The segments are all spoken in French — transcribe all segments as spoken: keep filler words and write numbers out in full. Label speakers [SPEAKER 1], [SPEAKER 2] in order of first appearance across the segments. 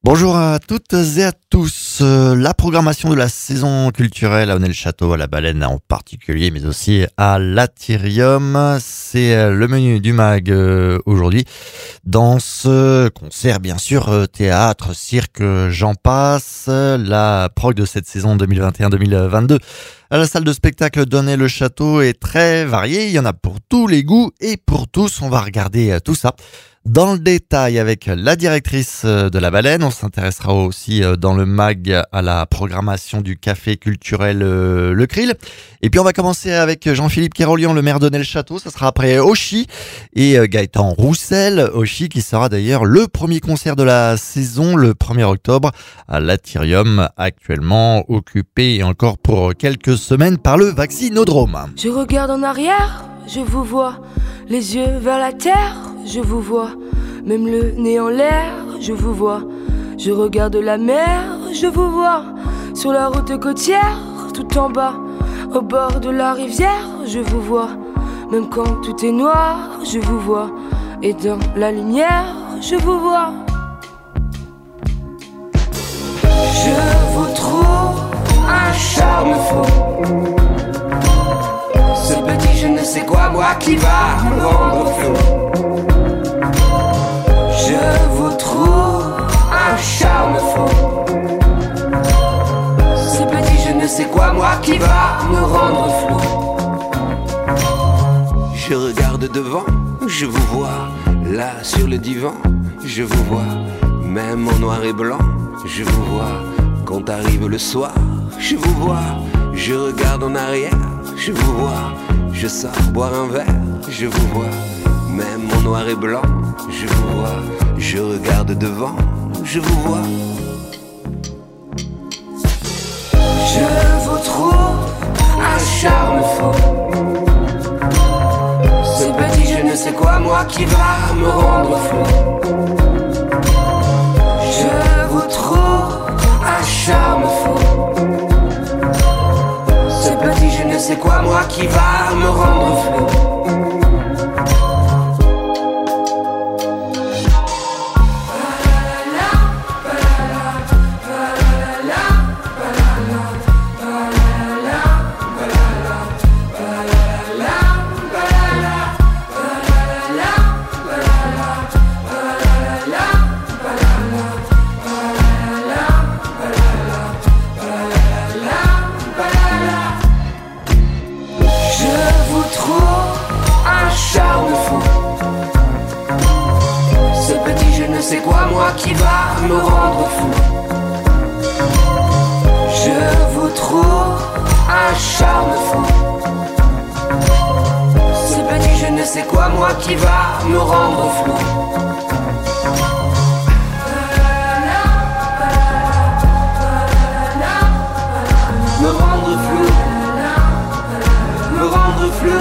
[SPEAKER 1] Bonjour à toutes et à tous. Euh, la programmation de la saison culturelle à Honnay-le-Château, à la Baleine en particulier, mais aussi à l'Athirium, c'est euh, le menu du mag euh, aujourd'hui. Danse, concert bien sûr, euh, théâtre, cirque, euh, j'en passe. La prog de cette saison deux mille vingt et un deux mille vingt-deux à la salle de spectacle d'Honnay-le-Château est très variée. Il y en a pour tous les goûts et pour tous. On va regarder euh, tout ça dans le détail avec la directrice de la Baleine. On s'intéressera aussi dans le mag à la programmation du café culturel Le Krill. Et puis on va commencer avec Jean-Philippe Kérolian, le maire d'Honnay-le-Château. Ça sera après Oshi et Gaëtan Roussel. Oshi qui sera d'ailleurs le premier concert de la saison le premier octobre à l'Athirium, actuellement occupé encore pour quelques semaines par le Vaccinodrome.
[SPEAKER 2] Je regarde en arrière, je vous vois, les yeux vers la terre, je vous vois, même le nez en l'air, je vous vois. Je regarde la mer, je vous vois, sur la route côtière, tout en bas, au bord de la rivière, je vous vois. Même quand tout est noir, je vous vois, et dans la lumière, je vous vois. Je vous trouve un charme fou, ce petit je ne sais quoi, moi qui va me rendre flou. Je vous trouve un charme fou, ce petit je ne sais quoi, moi qui va me rendre flou.
[SPEAKER 3] Je regarde devant, je vous vois, là sur le divan, je vous vois, même en noir et blanc, je vous vois, quand arrive le soir, je vous vois, je regarde en arrière, je vous vois, je sors boire un verre, je vous vois, même en noir et blanc, je vous vois, je regarde devant, je vous vois.
[SPEAKER 2] Je vous trouve un charme fou, ce petit je ne sais quoi, moi qui va me rendre fou. Je vous trouve un charme fou, ce petit je ne sais quoi, moi qui va me rendre flou.
[SPEAKER 3] C'est quoi moi qui va me rendre fou?
[SPEAKER 2] Je vous trouve un charme fou, ce petit je ne sais quoi, moi qui va me rendre flou.
[SPEAKER 3] Me rendre flou, me rendre flou.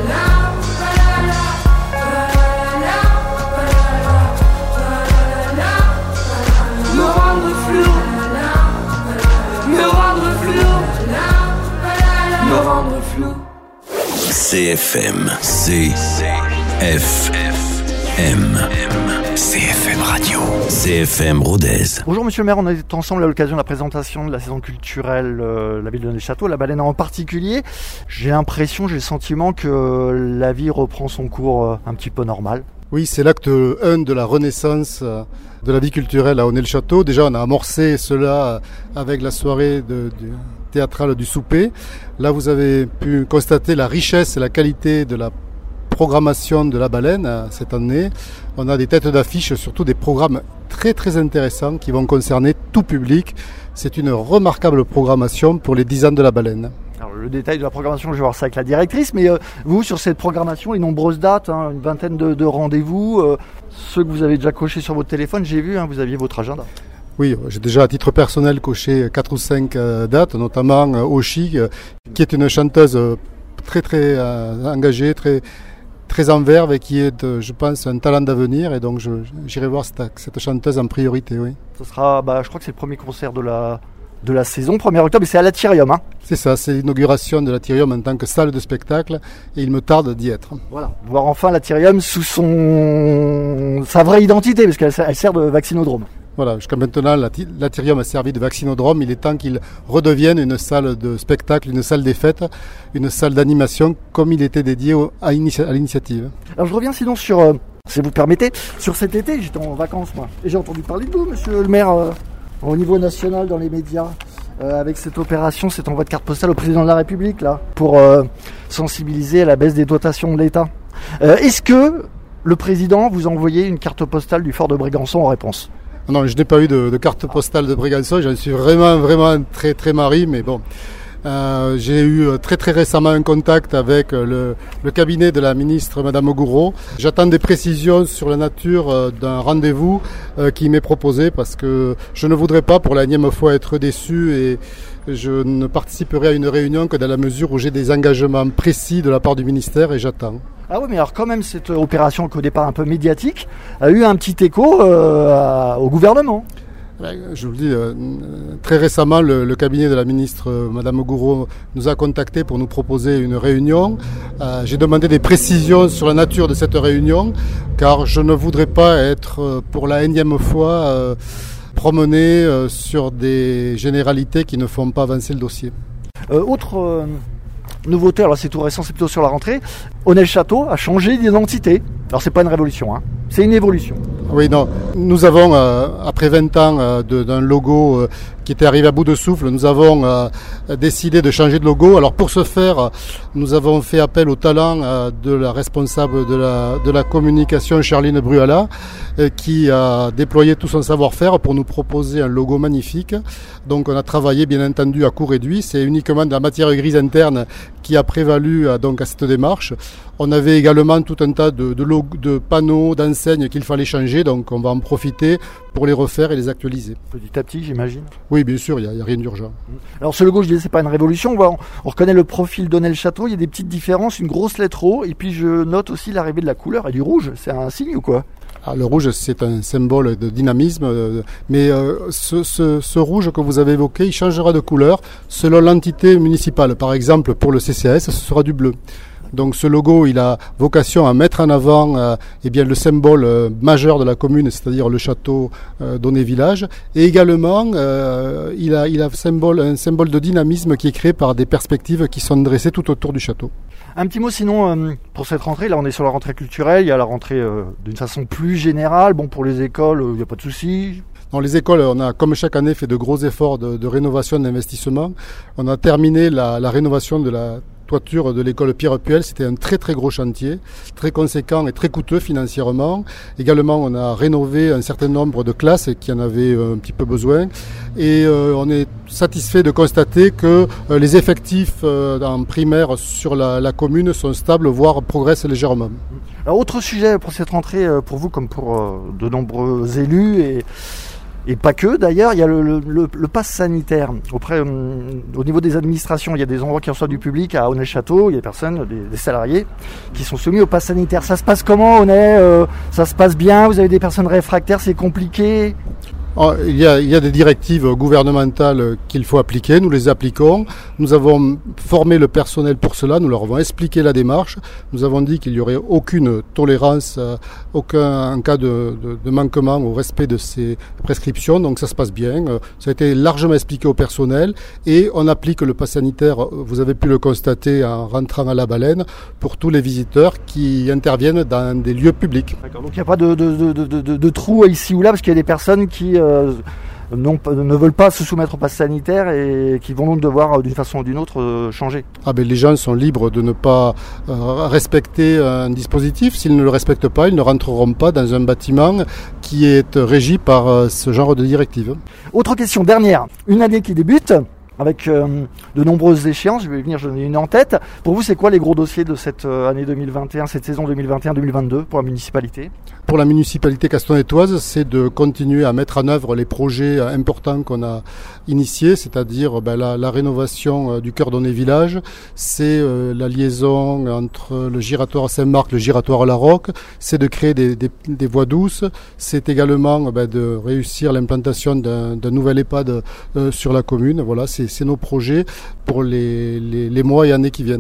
[SPEAKER 3] C F M, C F M, C F M Radio, C F M Rodez.
[SPEAKER 1] Bonjour Monsieur le maire, on est ensemble à l'occasion de la présentation de la saison culturelle euh, la ville de Honnay-le-Château, la Baleine en particulier. J'ai l'impression, j'ai le sentiment que la vie reprend son cours euh, un petit peu normal.
[SPEAKER 4] Oui, c'est l'acte un de la renaissance de la vie culturelle à Honnay-le-Château. Déjà, on a amorcé cela avec la soirée de, de, théâtrale du souper. Là, vous avez pu constater la richesse et la qualité de la programmation de la Baleine cette année. On a des têtes d'affiche, surtout des programmes très très intéressants qui vont concerner tout public. C'est une remarquable programmation pour les dix ans de la Baleine.
[SPEAKER 1] Alors, le détail de la programmation, je vais voir ça avec la directrice, mais euh, vous, sur cette programmation, les nombreuses dates, hein, une vingtaine de, de rendez-vous, euh, ceux que vous avez déjà cochés sur votre téléphone, j'ai vu, hein, vous aviez votre agenda.
[SPEAKER 4] Oui, j'ai déjà à titre personnel coché quatre ou cinq euh, dates, notamment euh, Oshi, euh, qui est une chanteuse euh, très très euh, engagée, très, très en verve et qui est, euh, je pense, un talent d'avenir. Et donc, je, j'irai voir cette, cette chanteuse en priorité, oui.
[SPEAKER 1] Ce sera, bah, je crois que c'est le premier concert de la... de la saison, premier octobre, et c'est à l'Athirium. Hein.
[SPEAKER 4] C'est ça, c'est l'inauguration de l'Athirium en tant que salle de spectacle, et il me tarde d'y être.
[SPEAKER 1] Voilà, voir enfin l'Athirium sous son sa vraie identité, parce qu'elle elle sert de vaccinodrome.
[SPEAKER 4] Voilà, jusqu'à maintenant, l'Atrium a servi de vaccinodrome. Il est temps qu'il redevienne une salle de spectacle, une salle des fêtes, une salle d'animation, comme il était dédié au, à, initia, à l'initiative.
[SPEAKER 5] Alors je reviens sinon sur, euh, si vous permettez, sur cet été, j'étais en vacances moi, et j'ai entendu parler de vous, monsieur le maire, euh, au niveau national, dans les médias, euh, avec cette opération, cet envoi de carte postale au président de la République, là, pour euh, sensibiliser à la baisse des dotations de l'État. Euh, est-ce que le président vous a envoyé une carte postale du fort de Brégançon en réponse ?
[SPEAKER 4] Non, je n'ai pas eu de, de carte postale de Brégançon, j'en suis vraiment, vraiment très, très marri, mais bon. Euh, j'ai eu très, très récemment un contact avec le, le cabinet de la ministre, Madame Gouraud. J'attends des précisions sur la nature d'un rendez-vous euh, qui m'est proposé parce que je ne voudrais pas pour la énième fois être déçu et je ne participerai à une réunion que dans la mesure où j'ai des engagements précis de la part du ministère et j'attends.
[SPEAKER 5] Ah oui, mais alors quand même, cette opération qui au départ un peu médiatique a eu un petit écho euh, à, au gouvernement.
[SPEAKER 4] Je vous le dis, euh, très récemment, le, le cabinet de la ministre, euh, Madame Gouraud, nous a contactés pour nous proposer une réunion. Euh, j'ai demandé des précisions sur la nature de cette réunion, car je ne voudrais pas être, euh, pour la énième fois, euh, promené euh, sur des généralités qui ne font pas avancer le dossier.
[SPEAKER 5] Euh, autre... Euh... Nouveauté, alors c'est tout récent, c'est plutôt sur la rentrée. Honnel-Château a changé d'identité. Alors c'est pas une révolution, hein. C'est une évolution.
[SPEAKER 4] Oui, non. Nous avons, euh, après vingt ans euh, de, d'un logo euh, qui était arrivé à bout de souffle, nous avons euh, décidé de changer de logo. Alors pour ce faire, nous avons fait appel au talent euh, de la responsable de la, de la communication, Charline Bruala, euh, qui a déployé tout son savoir-faire pour nous proposer un logo magnifique. Donc on a travaillé bien entendu à coût réduit. C'est uniquement de la matière grise interne qui a prévalu euh, donc à cette démarche. On avait également tout un tas de, de, log- de panneaux, d'enseignes qu'il fallait changer, donc on va en profiter pour les refaire et les actualiser.
[SPEAKER 5] Petit à petit, j'imagine.
[SPEAKER 4] Oui, bien sûr, il n'y a, a rien d'urgent.
[SPEAKER 5] Alors ce logo, je disais, c'est pas une révolution. On, voit, on reconnaît le profil d'Honnel-Château, il y a des petites différences, une grosse lettre O, et puis je note aussi l'arrivée de la couleur et du rouge. C'est un signe ou quoi ?
[SPEAKER 4] Ah, le rouge, c'est un symbole de dynamisme, euh, mais euh, ce, ce, ce rouge que vous avez évoqué, il changera de couleur selon l'entité municipale. Par exemple, pour le C C A S, ce sera du bleu. Donc ce logo, il a vocation à mettre en avant euh, eh bien, le symbole euh, majeur de la commune, c'est-à-dire le château euh, d'Aunay-Village. Et également, euh, il a, il a symbole, un symbole de dynamisme qui est créé par des perspectives qui sont dressées tout autour du château.
[SPEAKER 5] Un petit mot sinon euh, pour cette rentrée. Là, on est sur la rentrée culturelle. Il y a la rentrée euh, d'une façon plus générale. Bon, pour les écoles, il euh, n'y a pas de souci.
[SPEAKER 4] Dans les écoles, on a, comme chaque année, fait de gros efforts de, de rénovation, d'investissement. On a terminé la, la rénovation de la toiture de l'école Pierre Puel. C'était un très très gros chantier, très conséquent et très coûteux financièrement. Également, on a rénové un certain nombre de classes qui en avaient un petit peu besoin. Et euh, on est satisfait de constater que euh, les effectifs euh, en primaire sur la, la commune sont stables, voire progressent légèrement.
[SPEAKER 5] Alors, autre sujet pour cette rentrée, pour vous comme pour euh, de nombreux élus et Et pas que, d'ailleurs, il y a le, le, le, le pass sanitaire. Auprès, euh, au niveau des administrations, il y a des endroits qui reçoivent du public. À Aunay-Château, il y a des personnes, des, des salariés qui sont soumis au pass sanitaire. Ça se passe comment, Aunay euh, Ça se passe bien? Vous avez des personnes réfractaires? C'est compliqué?
[SPEAKER 4] Oh, il, y a, il y a des directives gouvernementales qu'il faut appliquer, nous les appliquons. Nous avons formé le personnel pour cela, nous leur avons expliqué la démarche. Nous avons dit qu'il n'y aurait aucune tolérance, aucun en cas de, de, de manquement au respect de ces prescriptions, donc ça se passe bien. Ça a été largement expliqué au personnel et on applique le pass sanitaire, vous avez pu le constater en rentrant à la Baleine, pour tous les visiteurs qui interviennent dans des lieux publics.
[SPEAKER 5] D'accord, donc il n'y a pas de, de, de, de, de, de trou ici ou là, parce qu'il y a des personnes qui Euh, non, ne veulent pas se soumettre au pass sanitaire et qui vont donc devoir d'une façon ou d'une autre euh, changer.
[SPEAKER 4] Ah ben les gens sont libres de ne pas euh, respecter un dispositif. S'ils ne le respectent pas, ils ne rentreront pas dans un bâtiment qui est régi par euh, ce genre de directive.
[SPEAKER 5] Autre question, dernière. Une année qui débute avec euh, de nombreuses échéances. Je vais venir, j'en ai une en tête. Pour vous, c'est quoi les gros dossiers de cette euh, année deux mille vingt et un, cette saison deux mille vingt et un deux mille vingt-deux pour la municipalité?
[SPEAKER 4] Pour la municipalité castelnautoise, c'est de continuer à mettre en œuvre les projets importants qu'on a initiés, c'est-à-dire ben, la, la rénovation euh, du cœur d'Aunay-Village, c'est euh, la liaison entre le giratoire Saint-Marc, le giratoire La Roque, c'est de créer des, des, des voies douces, c'est également ben, de réussir l'implantation d'un, d'un nouvel EHPAD euh, sur la commune. Voilà, c'est, c'est nos projets pour les, les, les mois et années qui viennent.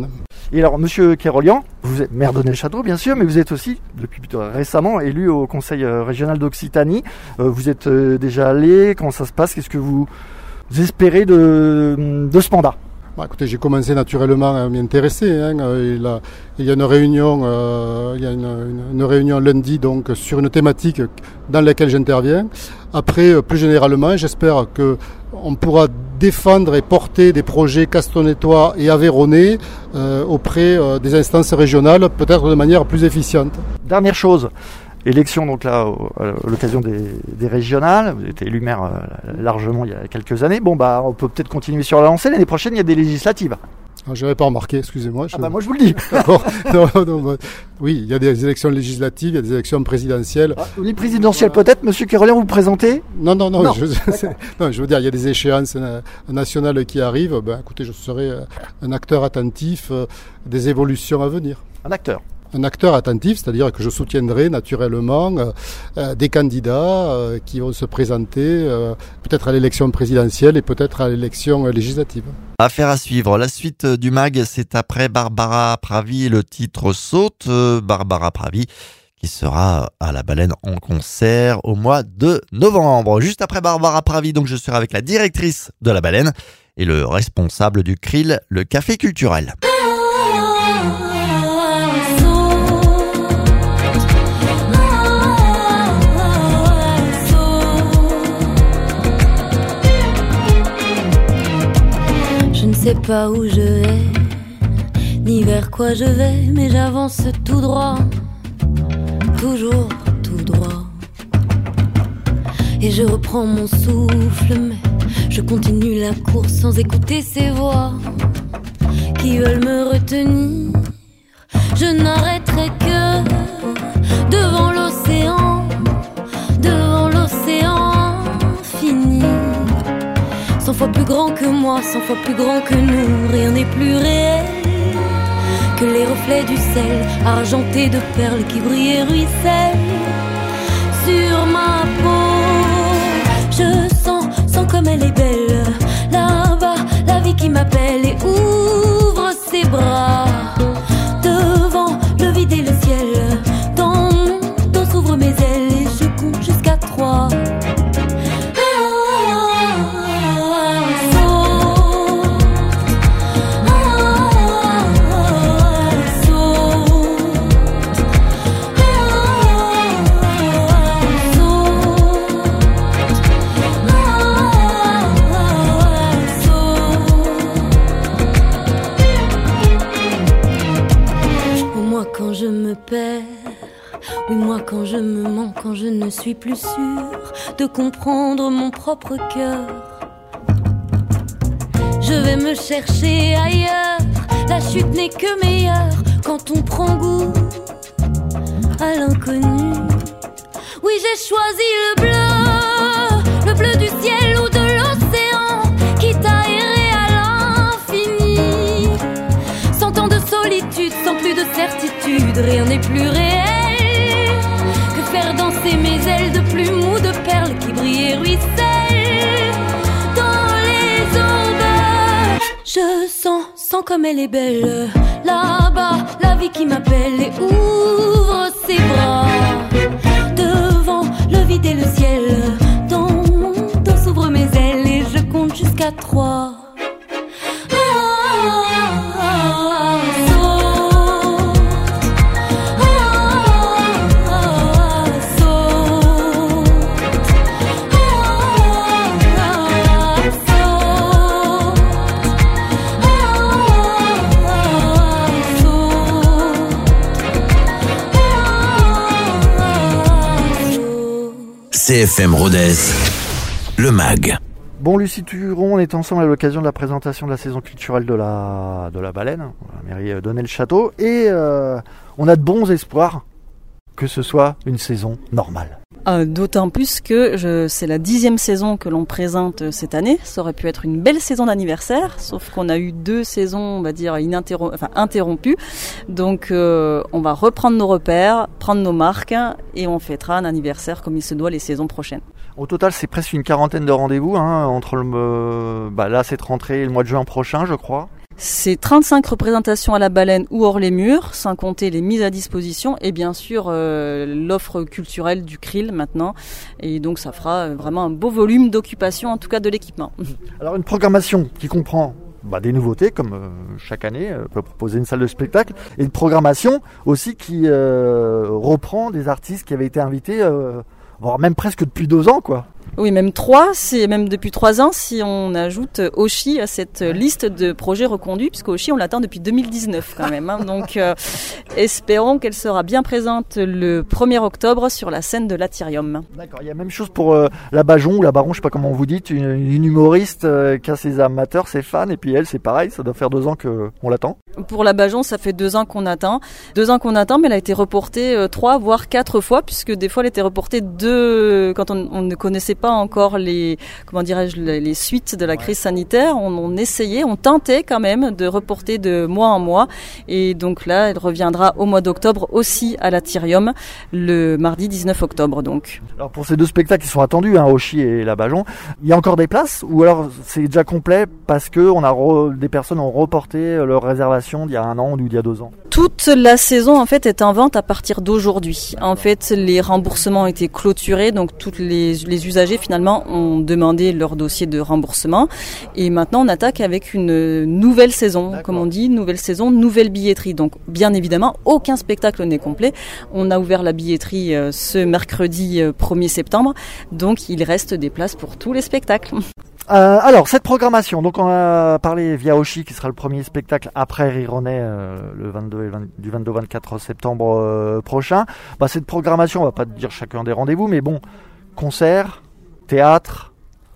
[SPEAKER 5] Et alors, Monsieur Kerolian, vous êtes maire d'Aunay-le-Château, bien sûr, mais vous êtes aussi, depuis plutôt récemment, élu au Conseil régional d'Occitanie. Euh, vous êtes euh, déjà allé, comment ça se passe? Qu'est-ce que vous espérez de, de ce mandat?
[SPEAKER 4] Bah, écoutez, j'ai commencé naturellement à m'y intéresser. Hein. Il, a, il y a une réunion, euh, il y a une, une, une réunion lundi donc sur une thématique dans laquelle j'interviens. Après, plus généralement, j'espère que on pourra défendre et porter des projets castonnétois et aveyronnais euh, auprès euh, des instances régionales, peut-être de manière plus efficiente.
[SPEAKER 5] Dernière chose. Élection donc là à l'occasion des, des régionales, vous avez été élu maire euh, largement il y a quelques années. Bon bah on peut peut-être continuer sur la lancée. L'année prochaine il y a des législatives.
[SPEAKER 4] Ah, je n'avais pas remarqué, excusez-moi. Je...
[SPEAKER 5] Ah bah moi je vous le dis.
[SPEAKER 4] D'accord. non, non, bah, oui, il y a des élections législatives, il y a des élections présidentielles.
[SPEAKER 5] Ah, les présidentielles peut-être, Monsieur Kerolian, vous vous présentez?
[SPEAKER 4] Non, non, non.
[SPEAKER 5] non.
[SPEAKER 4] Je, non, je veux dire, il y a des échéances nationales qui arrivent. Ben, écoutez, je serai un acteur attentif euh, des évolutions à venir.
[SPEAKER 5] Un acteur.
[SPEAKER 4] Un acteur attentif, c'est-à-dire que je soutiendrai naturellement euh, des candidats euh, qui vont se présenter euh, peut-être à l'élection présidentielle et peut-être à l'élection législative.
[SPEAKER 1] Affaire à suivre. La suite du mag, c'est après Barbara Pravi. Le titre saute. Barbara Pravi qui sera à la Baleine en concert au mois de novembre. Juste après Barbara Pravi, donc je serai avec la directrice de la Baleine et le responsable du C R I L, le café culturel.
[SPEAKER 6] Je ne sais pas où je vais, ni vers quoi je vais, mais j'avance tout droit, toujours tout droit. Et je reprends mon souffle, mais je continue la course sans écouter ces voix qui veulent me retenir. Je n'arrêterai que devant l'océan, devant l'océan fini. Cent fois plus grand que moi, cent fois plus grand que nous, rien n'est plus réel que les reflets du sel, argentés de perles qui brillent et ruissellent sur ma peau. Je sens, sens comme elle est belle, là-bas, la vie qui m'appelle et ouvre ses bras. Devant le vide et le ciel, dans mon dos s'ouvrent mes ailes et je compte jusqu'à trois. Quand je me perds, oui moi quand je me mens, quand je ne suis plus sûre de comprendre mon propre cœur, je vais me chercher ailleurs, la chute n'est que meilleure quand on prend goût à l'inconnu. Oui j'ai choisi le bleu, le bleu du ciel ou de l'océan, quitte à errer à l'infini, sans tant de solitude, sans plus de certitude, rien n'est plus réel que faire danser mes ailes de plumes ou de perles qui brillent et ruissellent dans les aubes. Je sens, sens comme elle est belle, là-bas, la vie qui m'appelle et ouvre ses bras. Devant le vide et le ciel, dans mon dos s'ouvrent mes ailes et je compte jusqu'à trois.
[SPEAKER 7] C F M Rodez, le mag.
[SPEAKER 5] Bon, Lucie Turon, on est ensemble à l'occasion de la présentation de la saison culturelle de la, de la Baleine, la mairie d'Aunay-le-Château, et euh, on a de bons espoirs que ce soit une saison normale.
[SPEAKER 8] Euh, d'autant plus que je, c'est la dixième saison que l'on présente cette année. Ça aurait pu être une belle saison d'anniversaire, sauf qu'on a eu deux saisons, on va dire, ininterrom- enfin, interrompues. Donc euh, on va reprendre nos repères, prendre nos marques, et on fêtera un anniversaire comme il se doit les saisons prochaines.
[SPEAKER 5] Au total, c'est presque une quarantaine de rendez-vous, hein, entre le, euh, bah là, cette rentrée et le mois de juin prochain, je crois.
[SPEAKER 8] C'est trente-cinq représentations à la Baleine ou hors les murs, sans compter les mises à disposition et bien sûr euh, l'offre culturelle du C R I L maintenant. Et donc ça fera vraiment un beau volume d'occupation, en tout cas de l'équipement.
[SPEAKER 5] Alors une programmation qui comprend bah, des nouveautés, comme euh, chaque année, euh, peut proposer une salle de spectacle, et une programmation aussi qui euh, reprend des artistes qui avaient été invités, euh, voire même presque depuis deux ans, quoi.
[SPEAKER 8] Oui, même trois, c'est même depuis trois ans si on ajoute Oshi à cette liste de projets reconduits, puisque Oshi on l'attend depuis deux mille dix-neuf quand même. Hein. Donc euh, espérons qu'elle sera bien présente le premier octobre sur la scène de l'Atyrium.
[SPEAKER 5] D'accord, il y a même chose pour euh, la Bajon ou la Baron, je sais pas comment vous dites, une, une humoriste euh, qui a ses amateurs, ses fans, et puis elle c'est pareil, ça doit faire deux ans qu'on l'attend.
[SPEAKER 8] Pour la Bajon, ça fait deux ans qu'on attend. Deux ans qu'on attend, mais elle a été reportée euh, trois, voire quatre fois, puisque des fois elle était reportée deux, quand on, on ne connaissait pas encore les, comment dirais-je, les, les suites de la crise sanitaire. On, on essayait, on tentait quand même de reporter de mois en mois. Et donc là, elle reviendra au mois d'octobre aussi à l'Atyrium, le mardi dix-neuf octobre donc.
[SPEAKER 5] Alors pour ces deux spectacles qui sont attendus, hein, Oshi et la Bajon, il y a encore des places ou alors c'est déjà complet parce que on a re, des personnes ont reporté leur réservation d'il y a un an ou d'il y a deux ans?
[SPEAKER 8] Toute la saison en fait est en vente à partir d'aujourd'hui. En fait, les remboursements ont été clôturés, donc toutes les, les usagers finalement ont demandé leur dossier de remboursement et maintenant on attaque avec une nouvelle saison. D'accord. Comme on dit, nouvelle saison, nouvelle billetterie. Donc bien évidemment, aucun spectacle n'est complet. On a ouvert la billetterie euh, ce mercredi euh, premier septembre, donc il reste des places pour tous les spectacles.
[SPEAKER 5] Euh, alors cette programmation, donc on a parlé via Oshi qui sera le premier spectacle après Rironnet euh, le vingt-deux et vingt, du vingt-deux au vingt-quatre septembre euh, prochain. Bah, cette programmation, on va pas dire chacun des rendez-vous, mais bon, concert, théâtre,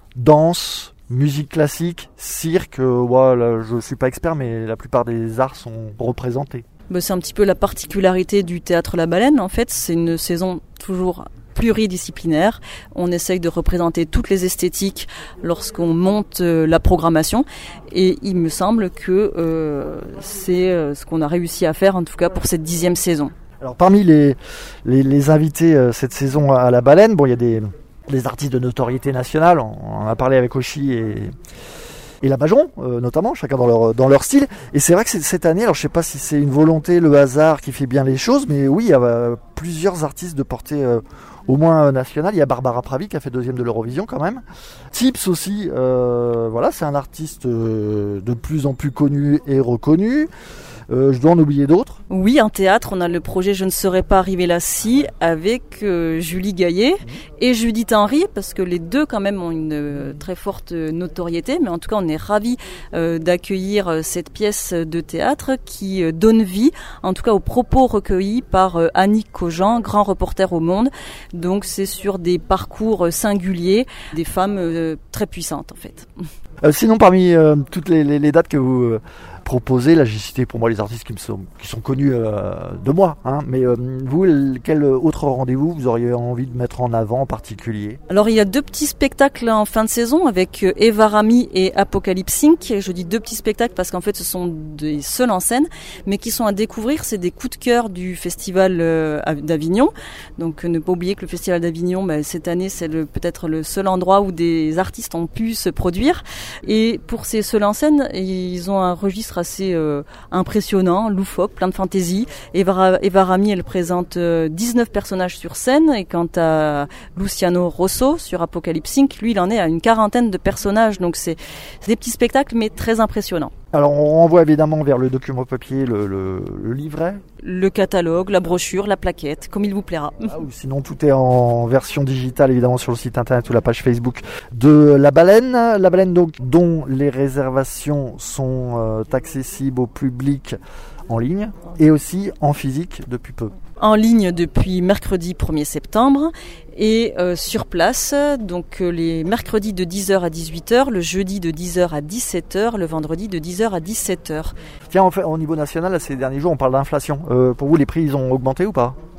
[SPEAKER 5] danse, musique classique, cirque, euh, voilà, je suis pas expert mais la plupart des arts sont représentés.
[SPEAKER 8] Bah, c'est un petit peu la particularité du Théâtre La Baleine, en fait c'est une saison toujours pluridisciplinaire. On essaye de représenter toutes les esthétiques lorsqu'on monte euh, la programmation et il me semble que euh, c'est euh, ce qu'on a réussi à faire en tout cas pour cette dixième saison.
[SPEAKER 5] Alors parmi les, les, les invités euh, cette saison à la Baleine, bon il y a des, des artistes de notoriété nationale, on, on en a parlé avec Oshi et... et la Bajon, euh, notamment, chacun dans leur, dans leur style. Et c'est vrai que c'est, cette année, alors je sais pas si c'est une volonté, le hasard qui fait bien les choses, mais oui, il y a euh, plusieurs artistes de portée euh, au moins euh, nationale. Il y a Barbara Pravi qui a fait deuxième de l'Eurovision quand même. Tips aussi, euh, voilà, c'est un artiste euh, de plus en plus connu et reconnu. Euh, je dois en oublier d'autres.
[SPEAKER 8] Oui, en théâtre, on a le projet Je ne serais pas arrivé là si avec euh, Julie Gaillet mmh. et Judith Henry, parce que les deux quand même ont une euh, très forte notoriété, mais en tout cas on est ravis euh, d'accueillir euh, cette pièce de théâtre qui euh, donne vie, en tout cas aux propos recueillis par euh, Annick Cogent, grand reporter au Monde. Donc c'est sur des parcours euh, singuliers, des femmes euh, très puissantes en fait.
[SPEAKER 5] Euh, sinon parmi euh, toutes les, les, les dates que vous... Euh proposé, là j'ai cité pour moi les artistes qui me sont qui sont connus euh, de moi, hein. Mais euh, vous, quel autre rendez-vous vous auriez envie de mettre en avant en particulier?
[SPEAKER 8] Alors il y a deux petits spectacles en fin de saison avec Eva Rami et Apocalypse Inc. Je dis deux petits spectacles parce qu'en fait ce sont des seuls en scène, mais qui sont à découvrir. C'est des coups de cœur du festival euh, d'Avignon. Donc ne pas oublier que le festival d'Avignon, bah, cette année c'est le, peut-être le seul endroit où des artistes ont pu se produire. Et pour ces seuls en scène, ils ont un registre assez euh, impressionnant, loufoque, plein de fantaisie. Eva, Eva Rami, elle présente euh, dix-neuf personnages sur scène, et quant à Luciano Rosso sur Apocalypse Inc, lui il en est à une quarantaine de personnages, donc c'est, c'est des petits spectacles mais très impressionnants.
[SPEAKER 5] Alors on renvoie évidemment vers le document papier, le, le, le livret,
[SPEAKER 8] le catalogue, la brochure, la plaquette, comme il vous plaira.
[SPEAKER 5] Ah, ou sinon tout est en version digitale évidemment sur le site internet ou la page Facebook de La Baleine. La Baleine donc dont les réservations sont euh, accessibles au public en ligne et aussi en physique depuis peu.
[SPEAKER 8] En ligne depuis mercredi premier septembre et euh, sur place, donc euh, les mercredis de dix heures à dix-huit heures, le jeudi de dix heures à dix-sept heures, le vendredi de dix heures à dix-sept heures.
[SPEAKER 5] Tiens, en fait, au niveau national, ces derniers jours, on parle d'inflation. Euh, pour vous, les prix, ils ont augmenté ou pas ?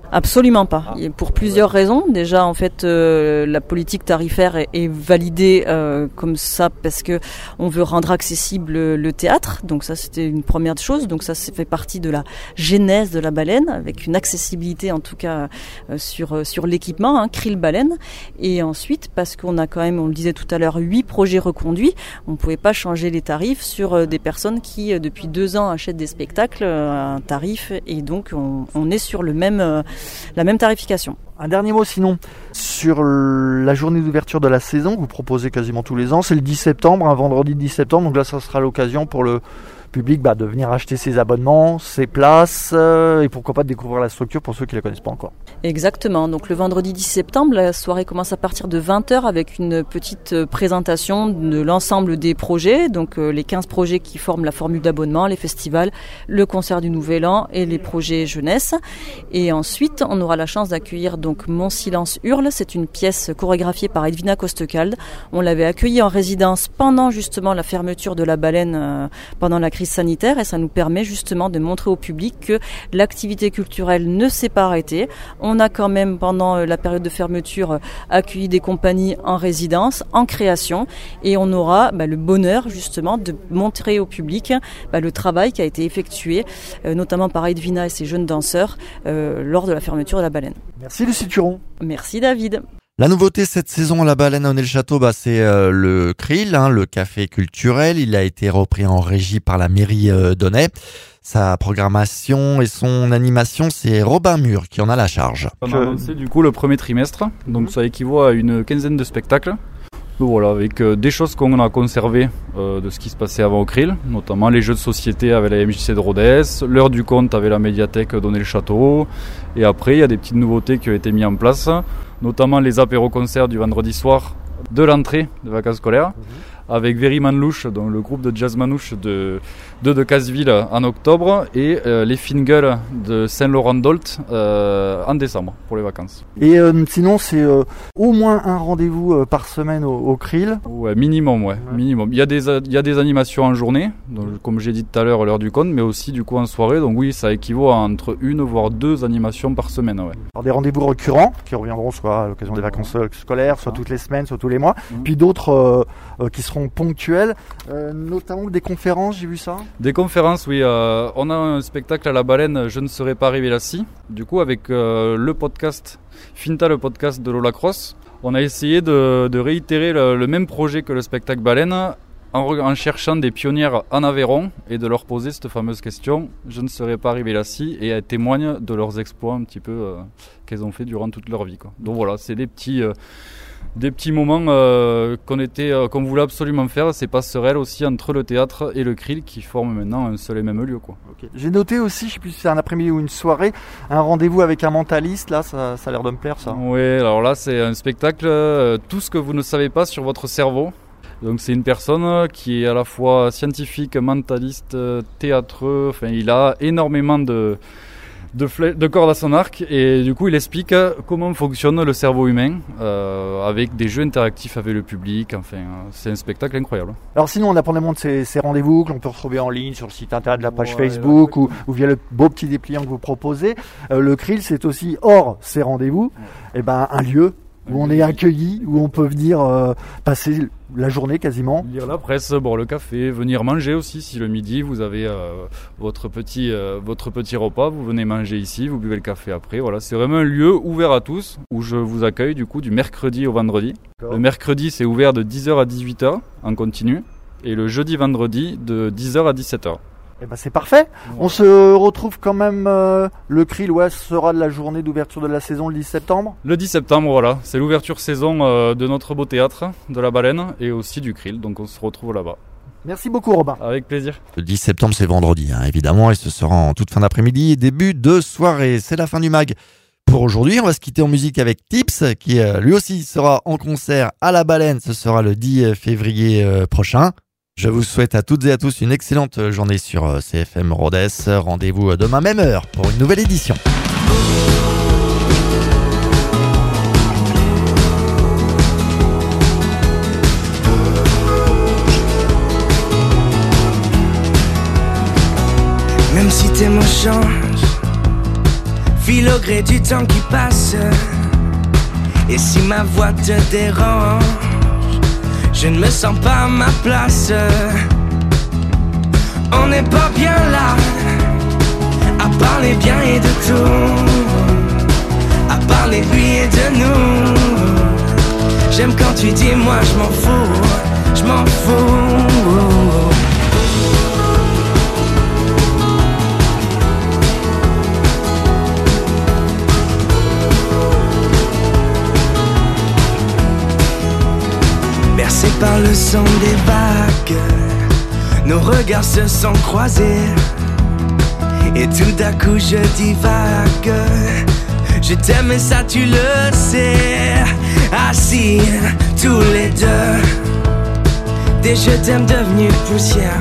[SPEAKER 8] Absolument pas. Et pour plusieurs raisons. Déjà, en fait, euh, la politique tarifaire est, est validée euh, comme ça parce que on veut rendre accessible le, le théâtre. Donc ça, c'était une première chose. Donc ça, ça fait partie de la genèse de la baleine, avec une accessibilité en tout cas euh, sur sur l'équipement, hein, Krill Baleine. Et ensuite, parce qu'on a quand même, on le disait tout à l'heure, huit projets reconduits, on ne pouvait pas changer les tarifs sur euh, des personnes qui euh, depuis deux ans achètent des spectacles euh, à un tarif, et donc on, on est sur le même euh, la même tarification.
[SPEAKER 5] Un dernier mot sinon, sur la journée d'ouverture de la saison, vous proposez quasiment tous les ans, c'est le dix septembre, un vendredi dix septembre, donc là ça sera l'occasion pour le public bah, de venir acheter ses abonnements, ses places euh, et pourquoi pas de découvrir la structure pour ceux qui ne la connaissent pas encore.
[SPEAKER 8] Exactement, donc le vendredi dix septembre, la soirée commence à partir de vingt heures avec une petite présentation de l'ensemble des projets, donc euh, les quinze projets qui forment la formule d'abonnement, les festivals, le concert du Nouvel An et les projets jeunesse. Et ensuite, on aura la chance d'accueillir donc Mon silence hurle, c'est une pièce chorégraphiée par Edwina Costecalde. On l'avait accueillie en résidence pendant justement la fermeture de la baleine, euh, pendant la crise sanitaire, et ça nous permet justement de montrer au public que l'activité culturelle ne s'est pas arrêtée. On a quand même pendant la période de fermeture accueilli des compagnies en résidence, en création, et on aura bah, le bonheur justement de montrer au public bah, le travail qui a été effectué, euh, notamment par Edwina et ses jeunes danseurs euh, lors de la fermeture de la baleine.
[SPEAKER 5] Merci Lucie Turon.
[SPEAKER 8] Merci David.
[SPEAKER 1] La nouveauté cette saison à la baleine à Honnay-le-Château, bah, c'est euh, le Krill, hein, le café culturel. Il a été repris en régie par la mairie euh, d'Honnay. Sa programmation et son animation, c'est Robin Mur qui en a la charge.
[SPEAKER 9] On a annoncé du coup le premier trimestre, donc ça équivaut à une quinzaine de spectacles. Donc voilà, avec euh, des choses qu'on a conservées euh, de ce qui se passait avant au Krill, notamment les jeux de société avec la M J C de Rodez, l'heure du conte avec la médiathèque d'Honnay-le-Château, et après il y a des petites nouveautés qui ont été mises en place, notamment les apéro-concerts du vendredi soir de l'entrée de vacances scolaires, mmh. avec Very Manlouche, donc le groupe de jazz manouche de, de, de Casseville en octobre, et euh, les Fingers de Saint-Laurent-d'Olt euh, en décembre pour les vacances.
[SPEAKER 5] Et euh, sinon c'est euh, au moins un rendez-vous euh, par semaine au, au Krill.
[SPEAKER 9] Ouais, minimum, ouais, ouais. minimum. Il y a des il y a des animations en journée, donc, comme j'ai dit tout à l'heure, l'heure du conte, mais aussi du coup en soirée. Donc oui, ça équivaut à entre une voire deux animations par semaine. Ouais.
[SPEAKER 5] Alors des rendez-vous récurrents qui reviendront soit à l'occasion des vacances scolaires, soit toutes les semaines, soit tous les mois. Mmh. Puis d'autres euh, euh, qui seront ponctuels, euh, notamment des conférences, j'ai vu ça.
[SPEAKER 9] Des conférences, oui. Euh, on a un spectacle à la baleine, Je ne serais pas arrivé là-ci. Du coup, avec euh, le podcast, Finta, le podcast de Lola Cross, on a essayé de, de réitérer le, le même projet que le spectacle baleine en, en cherchant des pionnières en Aveyron et de leur poser cette fameuse question, je ne serais pas arrivé là-ci, et elles témoignent de leurs exploits un petit peu euh, qu'elles ont fait durant toute leur vie, quoi. Donc voilà, c'est des petits... Euh, Des petits moments euh, qu'on était, euh, qu'on voulait absolument faire, ces passerelles aussi entre le théâtre et le Krill qui forment maintenant un seul et même lieu, quoi.
[SPEAKER 5] Okay. J'ai noté aussi, je sais plus si c'est un après-midi ou une soirée, un rendez-vous avec un mentaliste, là ça, ça a l'air de me plaire ça.
[SPEAKER 9] Oui, alors là c'est un spectacle, euh, tout ce que vous ne savez pas sur votre cerveau. Donc c'est une personne qui est à la fois scientifique, mentaliste, théâtreux, enfin il a énormément de... De, fle- de cordes à son arc, et du coup il explique comment fonctionne le cerveau humain euh, avec des jeux interactifs avec le public. Enfin euh, c'est un spectacle incroyable.
[SPEAKER 5] Alors sinon on a probablement de ces, ces rendez-vous que l'on peut retrouver en ligne sur le site internet de la page ouais, Facebook ou, ou via le beau petit dépliant que vous proposez. Euh, le Krill c'est aussi hors ces rendez-vous ouais. et ben un lieu où on est accueilli, où on peut venir euh, passer la journée quasiment.
[SPEAKER 9] Lire la presse, boire le café, venir manger aussi. Si le midi vous avez euh, votre petit euh, votre petit repas, vous venez manger ici, vous buvez le café après. Voilà, c'est vraiment un lieu ouvert à tous où je vous accueille du coup du mercredi au vendredi. D'accord. Le mercredi c'est ouvert de dix heures à dix-huit heures en continu, et le jeudi vendredi de dix heures à dix-sept heures.
[SPEAKER 5] Eh ben c'est parfait. Ouais. On se retrouve quand même. Euh, le Krill ouais, sera de la journée d'ouverture de la saison le dix septembre.
[SPEAKER 9] Le dix septembre, voilà, c'est l'ouverture saison euh, de notre beau théâtre de la baleine et aussi du Krill. Donc on se retrouve là-bas.
[SPEAKER 5] Merci beaucoup Robin.
[SPEAKER 9] Avec plaisir.
[SPEAKER 1] Le dix septembre c'est vendredi, hein, évidemment, et ce sera en toute fin d'après-midi et début de soirée. C'est la fin du mag. Pour aujourd'hui, on va se quitter en musique avec Tips, qui euh, lui aussi sera en concert à la baleine. Ce sera le dix février euh, prochain. Je vous souhaite à toutes et à tous une excellente journée sur C F M Rodez. Rendez-vous demain même heure pour une nouvelle édition.
[SPEAKER 10] Même si tes mots changent, file au gré du temps qui passe. Et si ma voix te dérange, je ne me sens pas à ma place. On n'est pas bien là, à parler bien et de tout, à parler de lui et de nous. J'aime quand tu dis moi je m'en fous, je m'en fous. Bercé par le son des vagues, nos regards se sont croisés. Et tout d'un coup je divague. Je t'aime et ça tu le sais. Assis tous les deux, des je t'aime devenus poussière.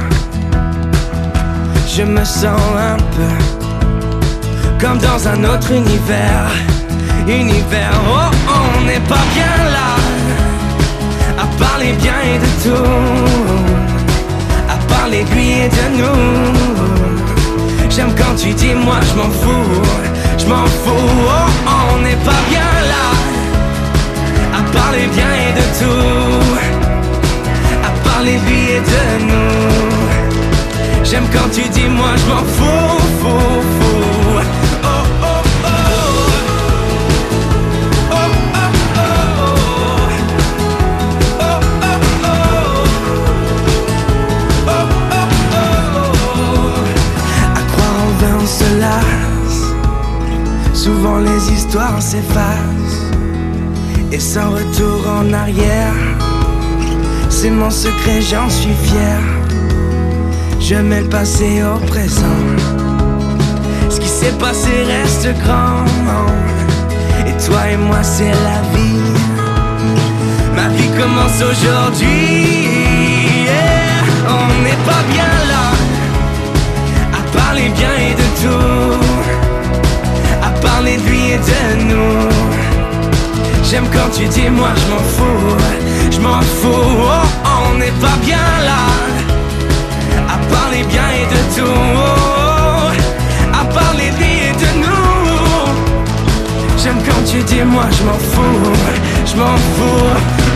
[SPEAKER 10] Je me sens un peu comme dans un autre univers. Univers, oh on n'est pas bien là, à parler bien et de tout, à parler de lui et de nous. J'aime quand tu dis moi je m'en fous, je m'en fous. Oh on n'est pas bien là, à parler bien et de tout, à parler de lui et de nous. J'aime quand tu dis moi je m'en fous, fou, fou. Oh oh oh, oh oh oh, oh oh oh, oh oh oh. À croire en vain on se lasse, souvent les histoires s'effacent. Et sans retour en arrière, c'est mon secret, j'en suis fier. Je mets le passé au présent, ce qui s'est passé reste grand. Et toi et moi c'est la vie, ma vie commence aujourd'hui. Yeah. On n'est pas bien là, à parler bien et de tout, à parler de lui et de nous. J'aime quand tu dis moi je m'en fous, je m'en fous. Oh, on n'est pas bien là, à parler bien et de tout, oh, à parler de lui et de nous. J'aime quand tu dis moi je m'en fous, je m'en fous.